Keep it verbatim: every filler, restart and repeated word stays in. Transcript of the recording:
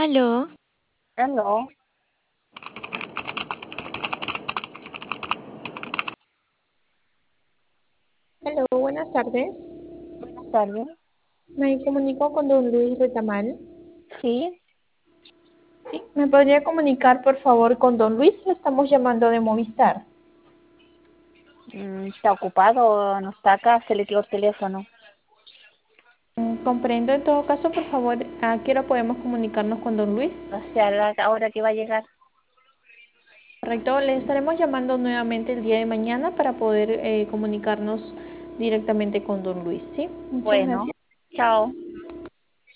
Aló, Aló, Hello, buenas tardes. buenas tardes. Me comunico con don Luis Retamal. Sí, Sí, ¿me podría comunicar por favor con don Luis? Le estamos llamando de Movistar. mm, está ocupado, no está acá, se le dio el teléfono. Mm, Comprendo en todo caso, por favor, ¿a qué hora podemos comunicarnos con don Luis? No sé a la hora que va a llegar. Correcto, le estaremos llamando nuevamente el día de mañana para poder eh, comunicarnos directamente con don Luis, ¿sí? Muchas Bueno, gracias. chao.